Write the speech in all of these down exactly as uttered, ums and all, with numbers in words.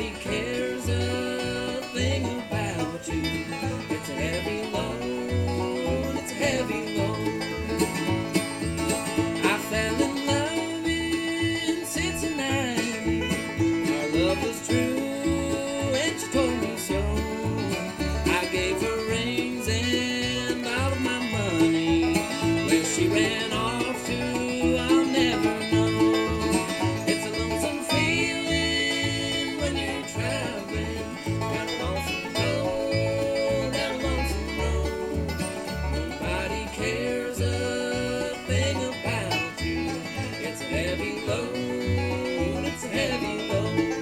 Nobody cares a thing about you. It's a heavy load, it's a heavy load. I fell in love in Cincinnati. Our love was true and she told me so. I gave her rings and all of my money. Where she ran off to, I'll never know. It's a lonesome feeling when you're traveling down a lonesome road, down a lonesome road. Nobody cares a thing about you. It's a heavy load, it's a heavy load.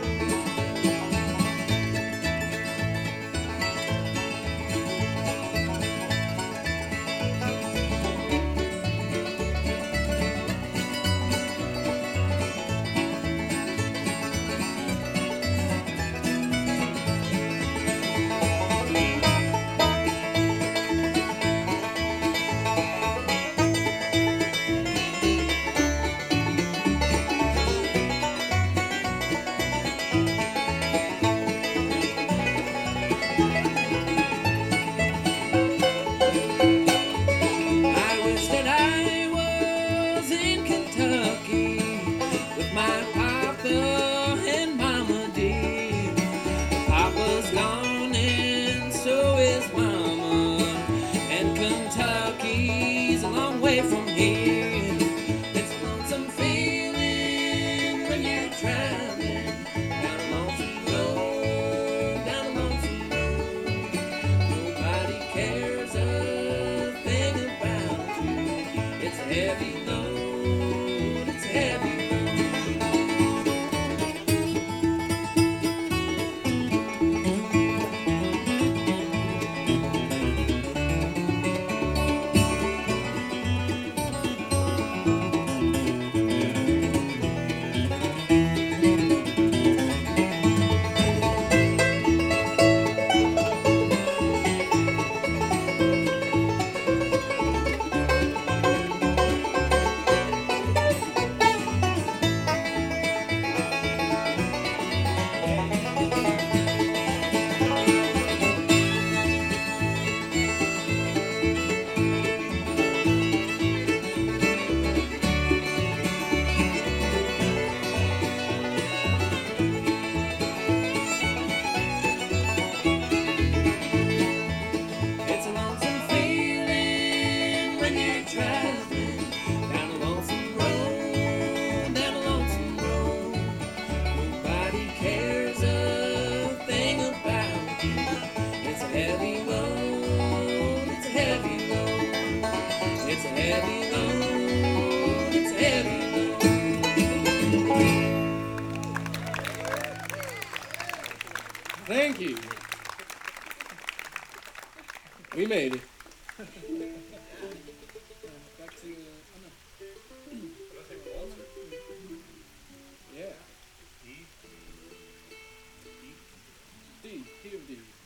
I wish that I was in Kentucky with my papa and mama dear. Papa's gone and so is mama, and Kentucky's a long way from here. It's a lonesome feeling when you're traveling down a lonesome road, down a lonesome road. Nobody cares a thing about you. It's a heavy load, it's a heavy load. It's a lonesome feeling when you're traveling down a lonesome road, down a lonesome road. Nobody cares a thing about you. It's a heavy load, it's a heavy load. It's a heavy load, it's a heavy load. Thank you. We made it. Back to, uh, oh no. Yeah. D. D of D.